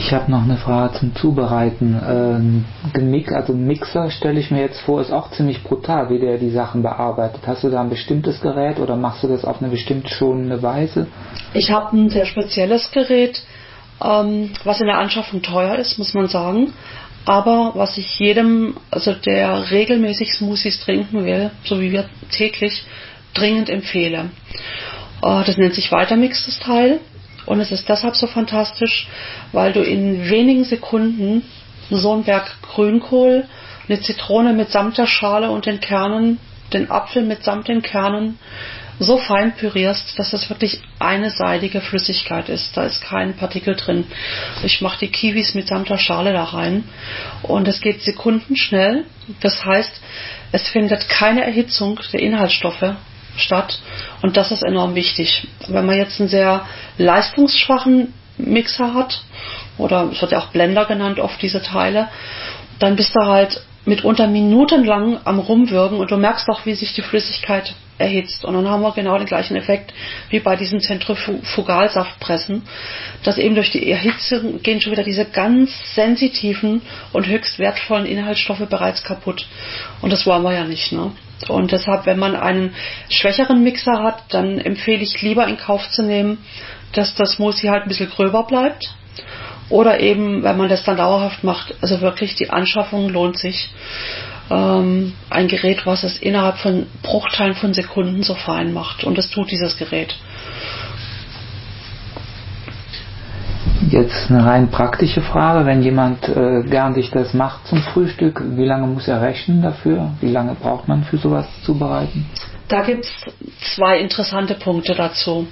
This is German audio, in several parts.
Ich habe noch eine Frage zum Zubereiten. Also ein Mixer, stelle ich mir jetzt vor, ist auch ziemlich brutal, wie der die Sachen bearbeitet. Hast du da ein bestimmtes Gerät oder machst du das auf eine bestimmt schonende Weise? Ich habe ein sehr spezielles Gerät, was in der Anschaffung teuer ist, muss man sagen. Aber was ich jedem, also der regelmäßig Smoothies trinken will, so wie wir täglich, dringend empfehle. Das nennt sich Vitamix, das Teil. Und es ist deshalb so fantastisch, weil du in wenigen Sekunden so einen Berg Grünkohl, eine Zitrone mitsamt der Schale und den Kernen, den Apfel mitsamt den Kernen so fein pürierst, dass das wirklich eine seidige Flüssigkeit ist. Da ist kein Partikel drin. Ich mache die Kiwis mitsamt der Schale da rein und es geht sekundenschnell. Das heißt, es findet keine Erhitzung der Inhaltsstoffe statt und das ist enorm wichtig. Wenn man jetzt einen sehr leistungsschwachen Mixer hat, oder es wird ja auch Blender genannt, oft diese Teile, dann bist du halt mitunter minutenlang am Rumwürgen und du merkst auch, wie sich die Flüssigkeit erhitzt. Und dann haben wir genau den gleichen Effekt wie bei diesen Zentrifugalsaftpressen, dass eben durch die Erhitzung gehen schon wieder diese ganz sensitiven und höchst wertvollen Inhaltsstoffe bereits kaputt. Und das wollen wir ja nicht, ne? Und deshalb, wenn man einen schwächeren Mixer hat, dann empfehle ich lieber in Kauf zu nehmen, dass das Smoothie halt ein bisschen gröber bleibt. Oder eben, wenn man das dann dauerhaft macht, also wirklich die Anschaffung lohnt sich. Ein Gerät, was es innerhalb von Bruchteilen von Sekunden so fein macht. Und das tut dieses Gerät. Jetzt eine rein praktische Frage. Wenn jemand gern sich das macht zum Frühstück, wie lange muss er rechnen dafür? Wie lange braucht man für sowas zubereiten? Da gibt es zwei interessante Punkte dazu.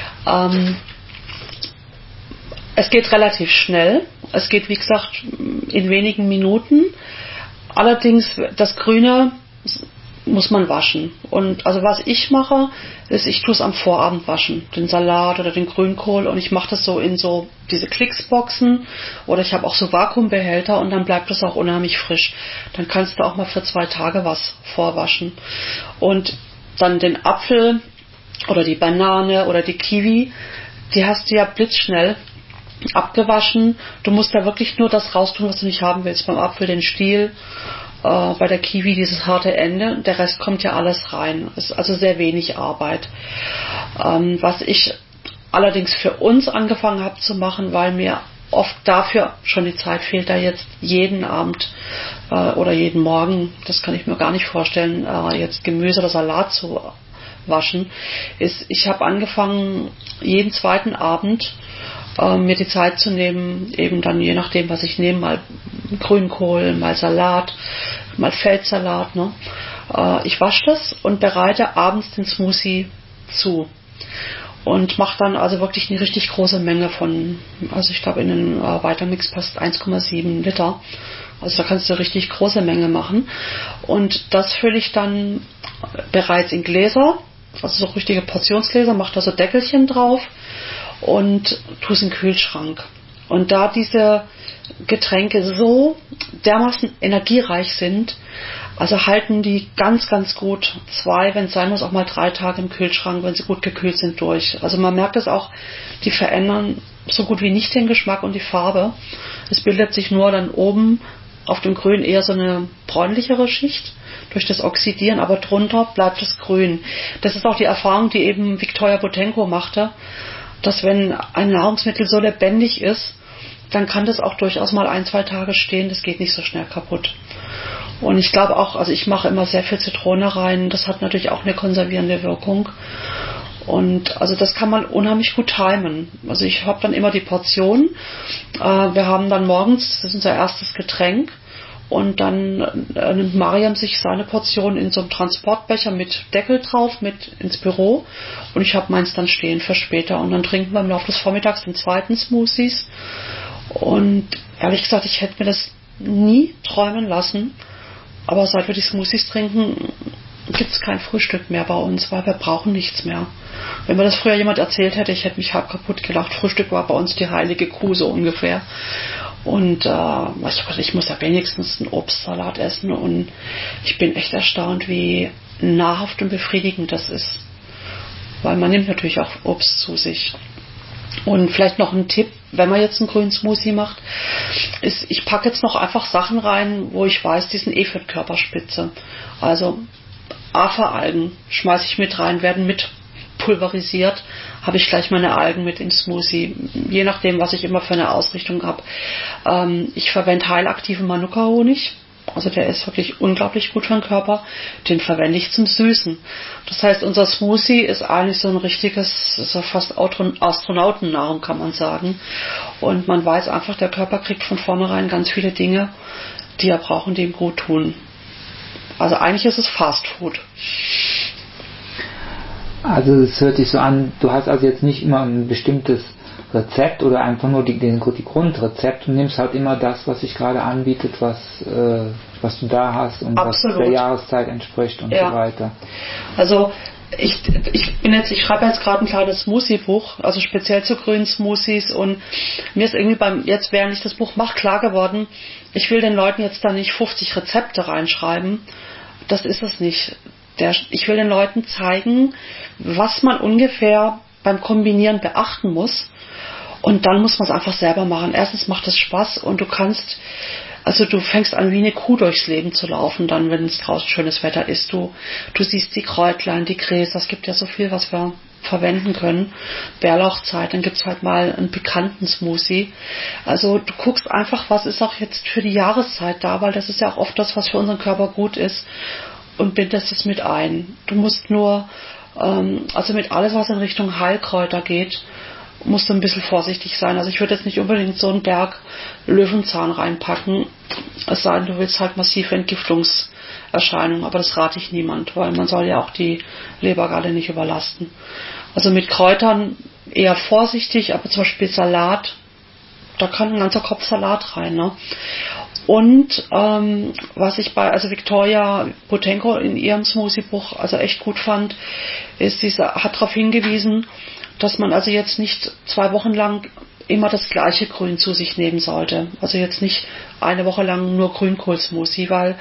Es geht relativ schnell. Es geht, wie gesagt, in wenigen Minuten. Allerdings, das Grüne muss man waschen. Und also was ich mache, ist, ich tue es am Vorabend waschen. Den Salat oder den Grünkohl. Und ich mache das so in so diese Klicksboxen. Oder ich habe auch so Vakuumbehälter und dann bleibt das auch unheimlich frisch. Dann kannst du auch mal für 2 Tage was vorwaschen. Und dann den Apfel oder die Banane oder die Kiwi, die hast du ja blitzschnell abgewaschen. Du musst da wirklich nur das raustun, was du nicht haben willst. Beim Apfel den Stiel, bei der Kiwi dieses harte Ende. Der Rest kommt ja alles rein. Ist also sehr wenig Arbeit. Was ich allerdings für uns angefangen habe zu machen, weil mir oft dafür schon die Zeit fehlt, da jetzt jeden Abend oder jeden Morgen, das kann ich mir gar nicht vorstellen, jetzt Gemüse oder Salat zu waschen, ist, ich habe angefangen, jeden zweiten Abend mir die Zeit zu nehmen, eben dann je nachdem, was ich nehme, mal Grünkohl, mal Salat, mal Feldsalat. Ne? Ich wasche das und bereite abends den Smoothie zu. Und mache dann also wirklich eine richtig große Menge von, also ich glaube in den Vitamix passt 1,7 Liter. Also da kannst du eine richtig große Menge machen. Und das fülle ich dann bereits in Gläser, also so richtige Portionsgläser, mache da so Deckelchen drauf und tue es in den Kühlschrank. Und da diese Getränke so dermaßen energiereich sind, also halten die ganz, ganz gut 2, wenn es sein muss, auch mal 3 Tage im Kühlschrank, wenn sie gut gekühlt sind, durch. Also man merkt es auch, die verändern so gut wie nicht den Geschmack und die Farbe. Es bildet sich nur dann oben auf dem Grün eher so eine bräunlichere Schicht durch das Oxidieren, aber drunter bleibt es grün. Das ist auch die Erfahrung, die eben Victoria Boutenko machte, dass wenn ein Nahrungsmittel so lebendig ist, dann kann das auch durchaus mal 1, 2 Tage stehen, das geht nicht so schnell kaputt. Und ich glaube auch, also ich mache immer sehr viel Zitrone rein, das hat natürlich auch eine konservierende Wirkung. Und also das kann man unheimlich gut timen. Also ich habe dann immer die Portion. Wir haben dann morgens, das ist unser erstes Getränk, und dann nimmt Mariam sich seine Portion in so einem Transportbecher mit Deckel drauf mit ins Büro und ich habe meins dann stehen für später und dann trinken wir im Laufe des Vormittags den zweiten Smoothies. Und ehrlich gesagt, ich hätte mir das nie träumen lassen, aber seit wir die Smoothies trinken, gibt es kein Frühstück mehr bei uns, weil wir brauchen nichts mehr. Wenn mir das früher jemand erzählt hätte, ich hätte mich halb kaputt gelacht. Frühstück war bei uns die heilige Kuh, so ungefähr. Und ich muss ja wenigstens einen Obstsalat essen und ich bin echt erstaunt, wie nahrhaft und befriedigend das ist. Weil man nimmt natürlich auch Obst zu sich. Und vielleicht noch ein Tipp, wenn man jetzt einen grünen Smoothie macht, ist, ich packe jetzt noch einfach Sachen rein, wo ich weiß, die sind eh für die Körperspitze. Also Aferalgen schmeiße ich mit rein, werden mit pulverisiert, habe ich gleich meine Algen mit im Smoothie, je nachdem, was ich immer für eine Ausrichtung habe. Ich verwende heilaktiven Manuka-Honig, also der ist wirklich unglaublich gut für den Körper, den verwende ich zum Süßen. Das heißt, unser Smoothie ist eigentlich so ein richtiges, so fast Astronautennahrung, kann man sagen. Und man weiß einfach, der Körper kriegt von vornherein ganz viele Dinge, die er braucht und die ihm gut tun. Also eigentlich ist es Fast Food. Also es hört sich so an, du hast also jetzt nicht immer ein bestimmtes Rezept oder einfach nur die Grundrezept. Du nimmst halt immer das, was sich gerade anbietet, was du da hast und Absolut. was der Jahreszeit entspricht und so weiter. Also ich schreibe jetzt gerade ein kleines Smoothie-Buch, also speziell zu grünen Smoothies, und mir ist irgendwie jetzt, während ich das Buch mache, klar geworden, ich will den Leuten jetzt da nicht 50 Rezepte reinschreiben. Das ist es nicht. Ich will den Leuten zeigen, was man ungefähr beim Kombinieren beachten muss. Und dann muss man es einfach selber machen. Erstens macht es Spaß und du fängst an, wie eine Kuh durchs Leben zu laufen, dann, wenn es draußen schönes Wetter ist. Du siehst die Kräutlein, die Gräser, es gibt ja so viel, was wir verwenden können. Bärlauchzeit, dann gibt's halt mal einen pikanten Smoothie. Also du guckst einfach, was ist auch jetzt für die Jahreszeit da, weil das ist ja auch oft das, was für unseren Körper gut ist, und bindest es mit ein. Du musst nur, also mit alles, was in Richtung Heilkräuter geht, musst du ein bisschen vorsichtig sein. Also ich würde jetzt nicht unbedingt so einen Berg Löwenzahn reinpacken, es sei denn, du willst halt massive Entgiftungserscheinungen, aber das rate ich niemand, weil man soll ja auch die Lebergalle nicht überlasten. Also mit Kräutern eher vorsichtig, aber zum Beispiel Salat, da kann ein ganzer Kopf Salat rein, ne? Und was ich bei Victoria Botenko in ihrem Smoothie-Buch also echt gut fand, ist, sie hat darauf hingewiesen, dass man also jetzt nicht 2 Wochen lang immer das gleiche Grün zu sich nehmen sollte. Also jetzt nicht eine Woche lang nur Grünkohl-Smoothie, weil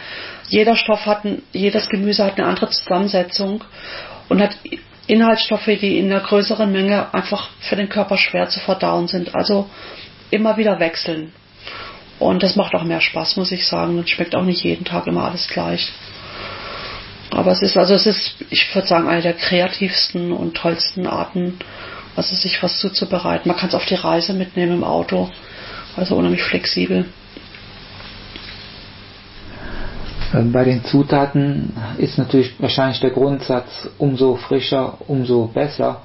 jedes Gemüse hat eine andere Zusammensetzung und hat Inhaltsstoffe, die in einer größeren Menge einfach für den Körper schwer zu verdauen sind. Also immer wieder wechseln. Und das macht auch mehr Spaß, muss ich sagen. Und schmeckt auch nicht jeden Tag immer alles gleich. Aber es ist, ich würde sagen, eine der kreativsten und tollsten Arten, also sich was zuzubereiten. Man kann es auf die Reise mitnehmen im Auto. Also unheimlich flexibel. Bei den Zutaten ist natürlich wahrscheinlich der Grundsatz, umso frischer, umso besser.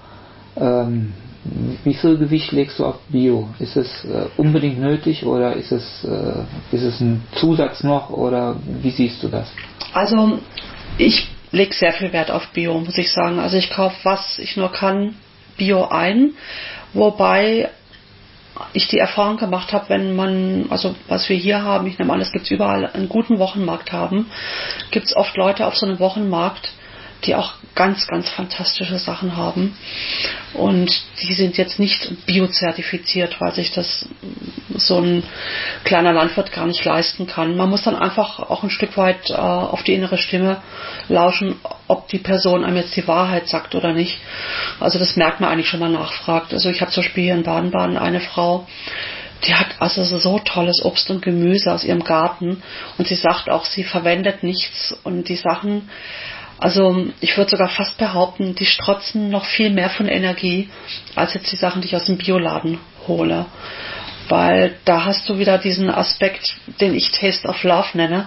Wie viel Gewicht legst du auf Bio? Ist es unbedingt nötig oder ist es ein Zusatz noch, oder wie siehst du das? Also ich lege sehr viel Wert auf Bio, muss ich sagen. Also ich kaufe, was ich nur kann, Bio ein, wobei ich die Erfahrung gemacht habe, wenn man, also was wir hier haben, ich nehme an, es gibt überall einen guten Wochenmarkt haben, gibt es oft Leute auf so einem Wochenmarkt, die auch ganz, ganz fantastische Sachen haben. Und die sind jetzt nicht biozertifiziert, weil sich das so ein kleiner Landwirt gar nicht leisten kann. Man muss dann einfach auch ein Stück weit auf die innere Stimme lauschen, ob die Person einem jetzt die Wahrheit sagt oder nicht. Also das merkt man eigentlich schon mal nachfragt. Also ich habe zum Beispiel hier in Baden-Baden eine Frau, die hat also so tolles Obst und Gemüse aus ihrem Garten, und sie sagt auch, sie verwendet nichts, und die Sachen, also ich würde sogar fast behaupten, die strotzen noch viel mehr von Energie als jetzt die Sachen, die ich aus dem Bioladen hole. Weil da hast du wieder diesen Aspekt, den ich Taste of Love nenne.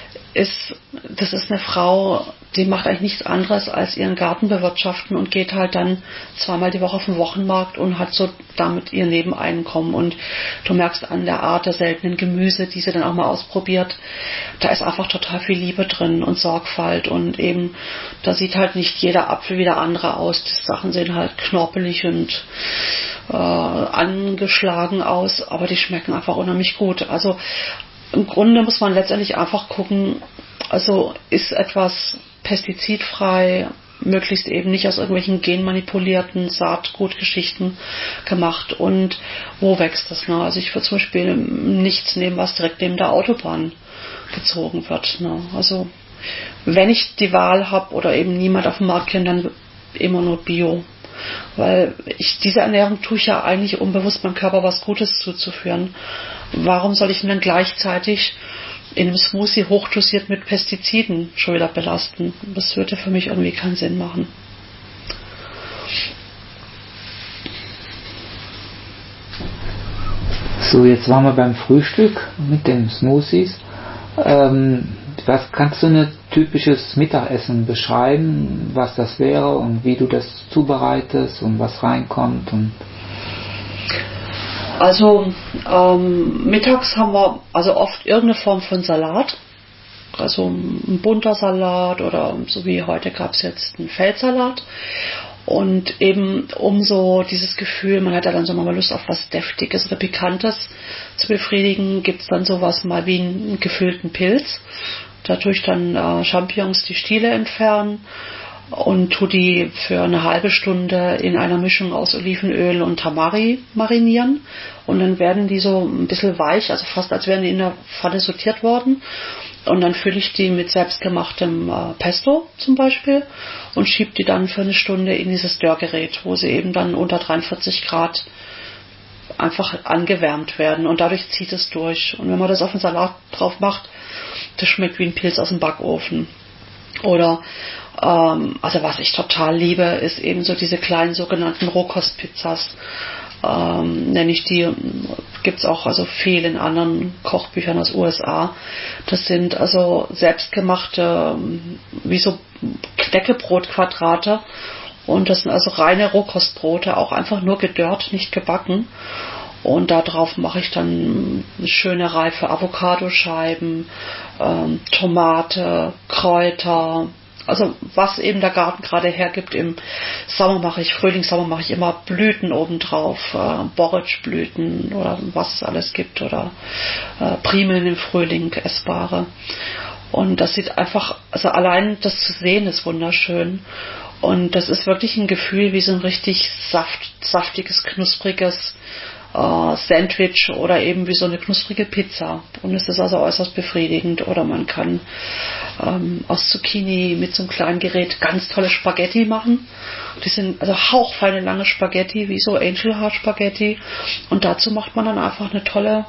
Das ist eine Frau, die macht eigentlich nichts anderes als ihren Garten bewirtschaften und geht halt dann 2-mal die Woche auf den Wochenmarkt und hat so damit ihr Nebeneinkommen. Und du merkst an der Art der seltenen Gemüse, die sie dann auch mal ausprobiert, da ist einfach total viel Liebe drin und Sorgfalt, und eben, da sieht halt nicht jeder Apfel wie der andere aus. Die Sachen sehen halt knorpelig und angeschlagen aus, aber die schmecken einfach unheimlich gut. Also im Grunde muss man letztendlich einfach gucken, also ist etwas pestizidfrei, möglichst eben nicht aus irgendwelchen genmanipulierten Saatgutgeschichten gemacht, und wo wächst das? Ne? Also ich würde zum Beispiel nichts nehmen, was direkt neben der Autobahn gezogen wird. Ne? Also wenn ich die Wahl habe oder eben niemand auf dem Markt kennt, dann immer nur Bio. Weil diese Ernährung tue ich ja eigentlich unbewusst meinem Körper was Gutes zuzuführen. Warum soll ich ihn dann gleichzeitig in einem Smoothie hochdosiert mit Pestiziden schon wieder belasten? Das würde für mich irgendwie keinen Sinn machen. So, jetzt waren wir beim Frühstück mit den Smoothies. Was kannst du ein typisches Mittagessen beschreiben, was das wäre und wie du das zubereitest und was reinkommt? Also mittags haben wir also oft irgendeine Form von Salat. Also ein bunter Salat oder so wie heute gab es jetzt einen Feldsalat. Und eben um so dieses Gefühl, man hat ja dann so mal Lust auf was Deftiges oder Pikantes zu befriedigen, gibt es dann sowas mal wie einen gefüllten Pilz. Da tue ich dann Champignons die Stiele entfernen und tue die für eine halbe Stunde in einer Mischung aus Olivenöl und Tamari marinieren. Und dann werden die so ein bisschen weich, also fast als wären die in der Pfanne sauteert worden. Und dann fülle ich die mit selbstgemachtem Pesto zum Beispiel und schiebe die dann für eine Stunde in dieses Dörrgerät, wo sie eben dann unter 43 Grad einfach angewärmt werden. Und dadurch zieht es durch. Und wenn man das auf den Salat drauf macht, das schmeckt wie ein Pilz aus dem Backofen. Oder, also was ich total liebe, ist eben so diese kleinen sogenannten Rohkostpizzas. Nenne ich die, gibt's auch also viel in anderen Kochbüchern aus USA. Das sind also selbstgemachte, wie so Knäckebrotquadrate. Und das sind also reine Rohkostbrote, auch einfach nur gedörrt, nicht gebacken. Und darauf mache ich dann schöne reife Avocadoscheiben, Tomate, Kräuter, also was eben der Garten gerade hergibt. Im Frühlingssommer mache ich immer Blüten obendrauf, Borretschblüten oder was es alles gibt oder Primeln im Frühling, essbare. Und das sieht einfach, also allein das zu sehen ist wunderschön. Und das ist wirklich ein Gefühl wie so ein richtig saftiges, knuspriges Sandwich oder eben wie so eine knusprige Pizza. Und es ist also äußerst befriedigend. Oder man kann aus Zucchini mit so einem kleinen Gerät ganz tolle Spaghetti machen. Die sind also hauchfeine lange Spaghetti, wie so Angel Heart Spaghetti. Und dazu macht man dann einfach eine tolle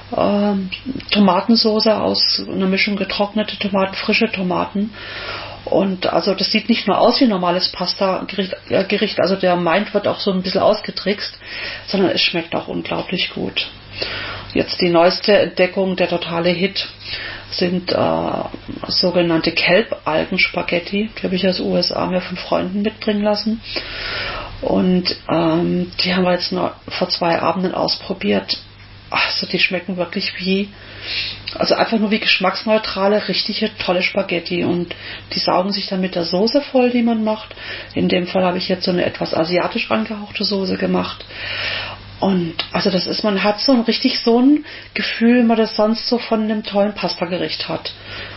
Tomatensoße aus einer Mischung getrocknete Tomaten, frische Tomaten. Und also das sieht nicht nur aus wie ein normales Pasta-Gericht, also der Mind wird auch so ein bisschen ausgetrickst, sondern es schmeckt auch unglaublich gut. Jetzt die neueste Entdeckung, der totale Hit, sind sogenannte Kelbalgen-Spaghetti. Die habe ich aus den USA mir von Freunden mitbringen lassen. Und die haben wir jetzt nur vor 2 Abenden ausprobiert. Also die schmecken wirklich also einfach nur wie geschmacksneutrale, richtige, tolle Spaghetti. Und die saugen sich dann mit der Soße voll, die man macht. In dem Fall habe ich jetzt so eine etwas asiatisch angehauchte Soße gemacht. Und also man hat so ein Gefühl, wie man das sonst so von einem tollen Pastagericht hat.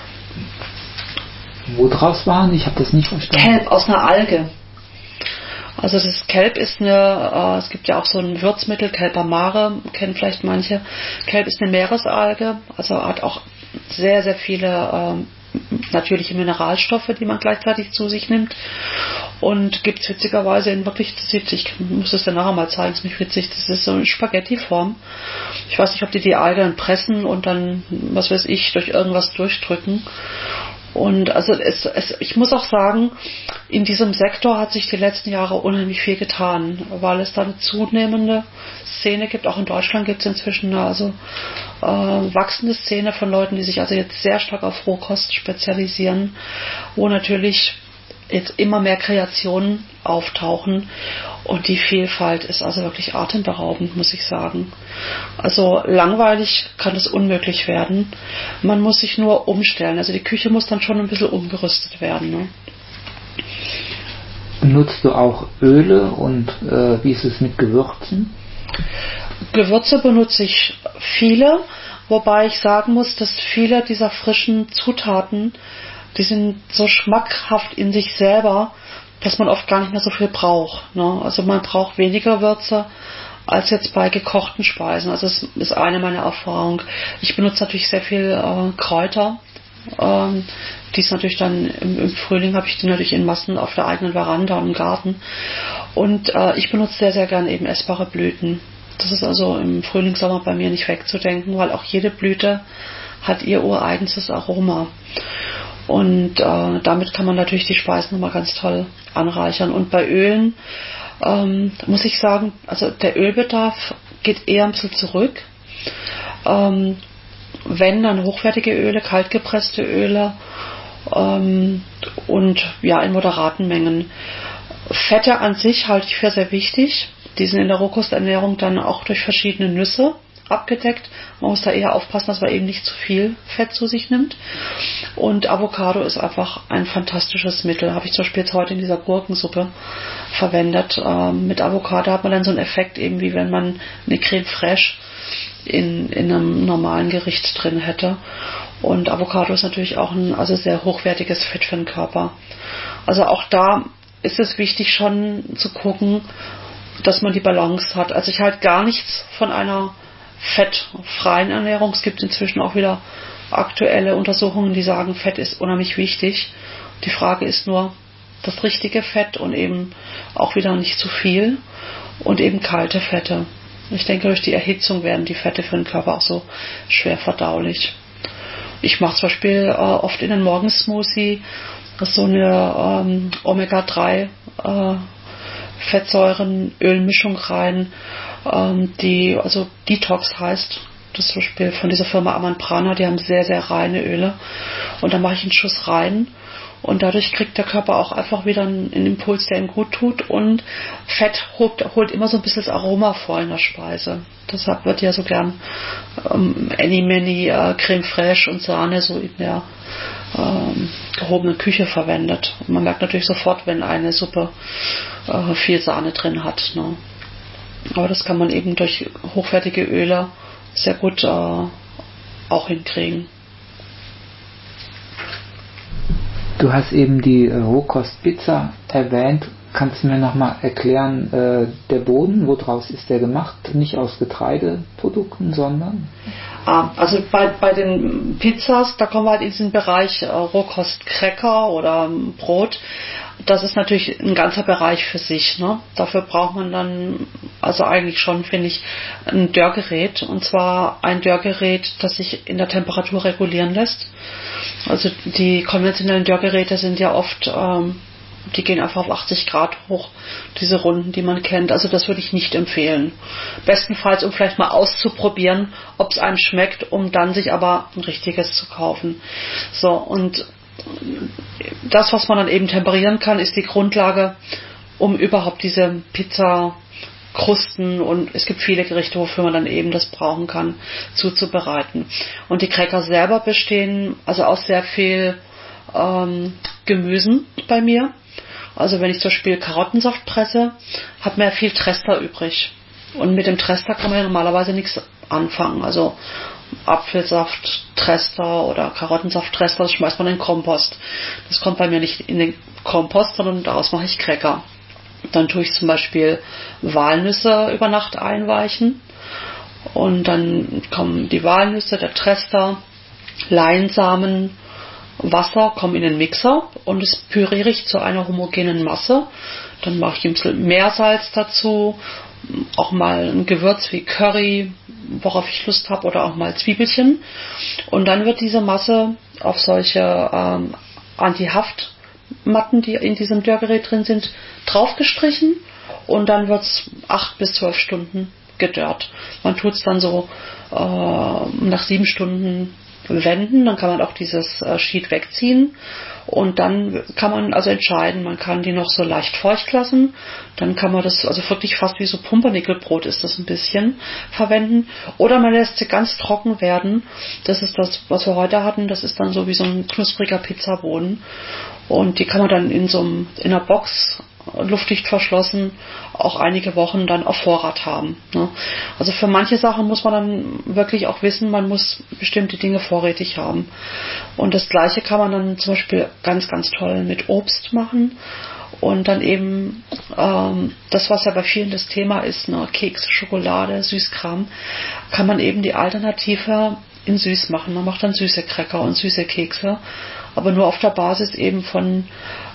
Wo draus waren? Ich habe das nicht verstanden. Kelb aus einer Alge. Also das Kelb ist es gibt ja auch so ein Würzmittel, Kelp amare, kennen vielleicht manche. Kelb ist eine Meeresalge, also hat auch sehr, sehr viele natürliche Mineralstoffe, die man gleichzeitig zu sich nimmt. Und gibt es witzigerweise ich muss es dir nachher mal zeigen, ist nicht witzig, das ist so eine Spaghetti-Form. Ich weiß nicht, ob die Alge dann pressen und dann, was weiß ich, durch irgendwas durchdrücken. Und also ich muss auch sagen, in diesem Sektor hat sich die letzten Jahre unheimlich viel getan, weil es da eine zunehmende Szene gibt. Auch in Deutschland gibt es inzwischen eine wachsende Szene von Leuten, die sich also jetzt sehr stark auf Rohkost spezialisieren, wo natürlich jetzt immer mehr Kreationen auftauchen und die Vielfalt ist also wirklich atemberaubend, muss ich sagen. Also langweilig kann es unmöglich werden. Man muss sich nur umstellen. Also die Küche muss dann schon ein bisschen umgerüstet werden. Ne? Benutzt du auch Öle und wie ist es mit Gewürzen? Gewürze benutze ich viele, wobei ich sagen muss, dass viele dieser frischen Zutaten, die sind so schmackhaft in sich selber, dass man oft gar nicht mehr so viel braucht. Ne? Also man braucht weniger Würze als jetzt bei gekochten Speisen. Also das ist eine meiner Erfahrungen. Ich benutze natürlich sehr viel Kräuter Die ist natürlich dann im Frühling, habe ich die natürlich in Massen auf der eigenen Veranda und im Garten. Und ich benutze sehr, sehr gern eben essbare Blüten. Das ist also im Frühling, Sommer bei mir nicht wegzudenken, weil auch jede Blüte hat ihr ureigenes Aroma. Und damit kann man natürlich die Speisen nochmal ganz toll anreichern. Und bei Ölen muss ich sagen, also der Ölbedarf geht eher ein bisschen zurück. Wenn, dann hochwertige Öle, kaltgepresste Öle und ja, in moderaten Mengen. Fette an sich halte ich für sehr wichtig. Die sind in der Rohkosternährung dann auch durch verschiedene Nüsse abgedeckt. Man muss da eher aufpassen, dass man eben nicht zu viel Fett zu sich nimmt. Und Avocado ist einfach ein fantastisches Mittel. Habe ich zum Beispiel jetzt heute in dieser Gurkensuppe verwendet. Mit Avocado hat man dann so einen Effekt, eben wie wenn man eine Creme fraiche in einem normalen Gericht drin hätte. Und Avocado ist natürlich auch ein sehr hochwertiges Fett für den Körper. Also auch da ist es wichtig schon zu gucken, dass man die Balance hat. Also ich halte gar nichts von einer fettfreien Ernährung. Es gibt inzwischen auch wieder aktuelle Untersuchungen, die sagen, Fett ist unheimlich wichtig. Die Frage ist nur, das richtige Fett und eben auch wieder nicht zu viel und eben kalte Fette. Ich denke, durch die Erhitzung werden die Fette für den Körper auch so schwer verdaulich. Ich mache zum Beispiel oft in den Morgensmoothie so eine Omega-3 Fettsäuren-Ölmischung rein, die also Detox heißt. Das ist zum Beispiel von dieser Firma Amanprana, die haben sehr, sehr reine Öle. Und da mache ich einen Schuss rein. Und dadurch kriegt der Körper auch einfach wieder einen Impuls, der ihm gut tut. Und Fett holt immer so ein bisschen das Aroma vor in der Speise. Deshalb wird ja so gern Any-Many, Creme Fraiche und Sahne so in der gehobenen Küche verwendet. Und man merkt natürlich sofort, wenn eine Suppe viel Sahne drin hat. Ne? Aber das kann man eben durch hochwertige Öle sehr gut auch hinkriegen. Du hast eben die Rohkostpizza erwähnt. Kannst du mir nochmal erklären, der Boden, woraus ist der gemacht? Nicht aus Getreideprodukten, sondern? Also bei den Pizzas, da kommen wir halt in diesen Bereich Rohkostcracker oder Brot. Das ist natürlich ein ganzer Bereich für sich. Ne? Dafür braucht man dann also eigentlich schon, finde ich, ein Dörrgerät. Und zwar ein Dörrgerät, das sich in der Temperatur regulieren lässt. Also die konventionellen Dörrgeräte sind ja oft, die gehen einfach auf 80 Grad hoch, diese Runden, die man kennt. Also das würde ich nicht empfehlen. Bestenfalls, um vielleicht mal auszuprobieren, ob es einem schmeckt, um dann sich aber ein richtiges zu kaufen. So, und das, was man dann eben temperieren kann, ist die Grundlage, um überhaupt diese Pizzakrusten, und es gibt viele Gerichte, wofür man dann eben das brauchen kann, zuzubereiten. Und die Cracker selber bestehen also aus sehr viel Gemüsen bei mir. Also wenn ich zum Beispiel Karottensaft presse, hat man ja viel Trester übrig. Und mit dem Trester kann man ja normalerweise nichts anfangen. Also Apfelsaft, Trester oder Karottensaft, Trester, das schmeißt man in den Kompost. Das kommt bei mir nicht in den Kompost, sondern daraus mache ich Cracker. Dann tue ich zum Beispiel Walnüsse über Nacht einweichen. Und dann kommen die Walnüsse, der Trester, Leinsamen, Wasser, kommen in den Mixer und das püriere ich zu einer homogenen Masse. Dann mache ich ein bisschen Meersalz dazu, auch mal ein Gewürz wie Curry, worauf ich Lust habe, oder auch mal Zwiebelchen. Und dann wird diese Masse auf solche Anti-Haft-Matten, die in diesem Dörrgerät drin sind, draufgestrichen und dann wird es 8 bis 12 Stunden gedörrt. Man tut es dann so nach 7 Stunden wenden, dann kann man auch dieses Sheet wegziehen und dann kann man also entscheiden, man kann die noch so leicht feucht lassen, dann kann man das, also wirklich fast wie so Pumpernickelbrot ist das ein bisschen, verwenden, oder man lässt sie ganz trocken werden. Das ist das, was wir heute hatten, das ist dann so wie so ein knuspriger Pizzaboden und die kann man dann in einer Box luftdicht verschlossen auch einige Wochen dann auf Vorrat haben. Ne? Also für manche Sachen muss man dann wirklich auch wissen, man muss bestimmte Dinge vorrätig haben. Und das Gleiche kann man dann zum Beispiel ganz, ganz toll mit Obst machen. Und dann eben das, was ja bei vielen das Thema ist, ne, Keks, Schokolade, Süßkram, kann man eben die Alternative in süß machen. Man macht dann süße Cracker und süße Kekse, aber nur auf der Basis eben von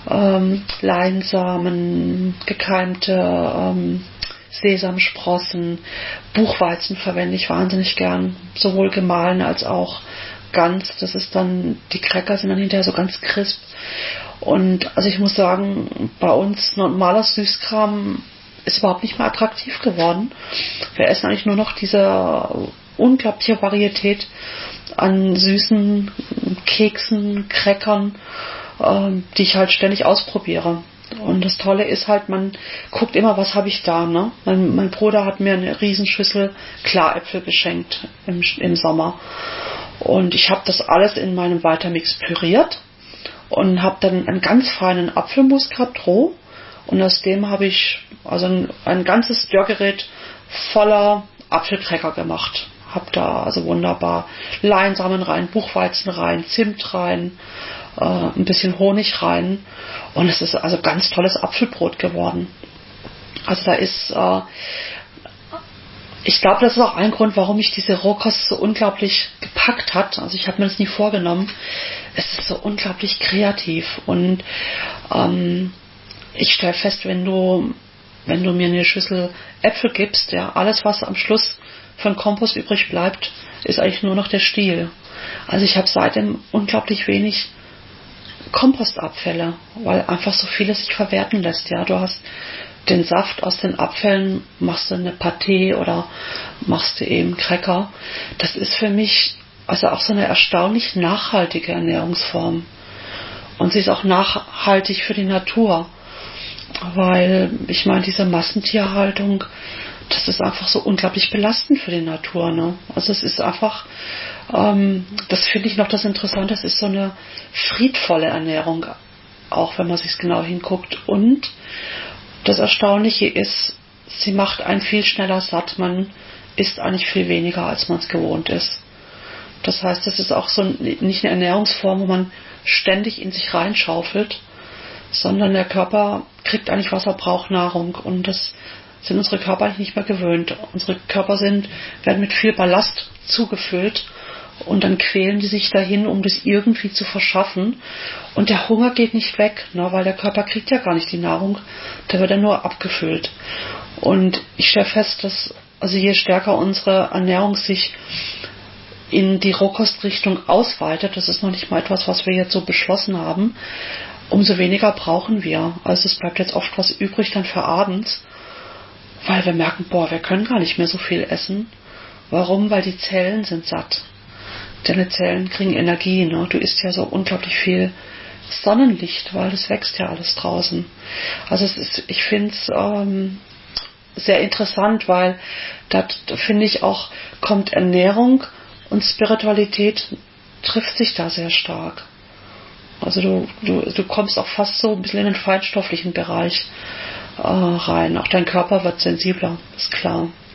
Leinsamen, gekeimte Sesamsprossen, Buchweizen verwende ich wahnsinnig gern, sowohl gemahlen als auch ganz. Das ist dann, die Cracker sind dann hinterher so ganz crisp. Und also ich muss sagen, bei uns normaler Süßkram ist überhaupt nicht mehr attraktiv geworden. Wir essen eigentlich nur noch diese unglaubliche Varietät an süßen Keksen, Crackern, die ich halt ständig ausprobiere. Und das Tolle ist halt, man guckt immer, was habe ich da, ne? Mein Bruder hat mir eine Riesenschüssel Klaräpfel geschenkt im Sommer. Und ich habe das alles in meinem Vitamix püriert und habe dann einen ganz feinen Apfelmus gehabt, roh. Und aus dem habe ich also ein ganzes Rührgerät voller Apfelcracker gemacht. Hab da also wunderbar Leinsamen rein, Buchweizen rein, Zimt rein, ein bisschen Honig rein. Und es ist also ganz tolles Apfelbrot geworden. Also da ist, ich glaube, das ist auch ein Grund, warum mich diese Rohkost so unglaublich gepackt hat. Also ich habe mir das nie vorgenommen. Es ist so unglaublich kreativ. Und ich stelle fest, wenn du mir eine Schüssel Äpfel gibst, ja, alles, was am Schluss von Kompost übrig bleibt, ist eigentlich nur noch der Stiel. Also ich habe seitdem unglaublich wenig Kompostabfälle, weil einfach so vieles sich verwerten lässt. Ja, du hast den Saft aus den Abfällen, machst du eine Pâté oder machst du eben Cracker. Das ist für mich also auch so eine erstaunlich nachhaltige Ernährungsform. Und sie ist auch nachhaltig für die Natur. Weil, ich meine, diese Massentierhaltung, das ist einfach so unglaublich belastend für die Natur. Ne? Also es ist einfach, das finde ich noch das Interessante, es ist so eine friedvolle Ernährung, auch wenn man sich genau hinguckt. Und das Erstaunliche ist, sie macht einen viel schneller satt. Man isst eigentlich viel weniger, als man es gewohnt ist. Das heißt, es ist auch so nicht eine Ernährungsform, wo man ständig in sich reinschaufelt, sondern der Körper kriegt eigentlich, was er braucht, Nahrung. Und das sind unsere Körper eigentlich nicht mehr gewöhnt. Unsere Körper werden mit viel Ballast zugefüllt und dann quälen die sich dahin, um das irgendwie zu verschaffen. Und der Hunger geht nicht weg, ne, weil der Körper kriegt ja gar nicht die Nahrung, der wird ja nur abgefüllt. Und ich stelle fest, dass also je stärker unsere Ernährung sich in die Rohkostrichtung ausweitet, das ist noch nicht mal etwas, was wir jetzt so beschlossen haben, umso weniger brauchen wir. Also es bleibt jetzt oft was übrig dann für abends, weil wir merken, wir können gar nicht mehr so viel essen. Warum? Weil die Zellen sind satt. Deine Zellen kriegen Energie. Ne? Du isst ja so unglaublich viel Sonnenlicht, weil das wächst ja alles draußen. Also ich finde es sehr interessant, weil da finde ich auch, kommt Ernährung und Spiritualität trifft sich da sehr stark. Also du kommst auch fast so ein bisschen in den feinstofflichen Bereich rein. Auch dein Körper wird sensibler, ist klar.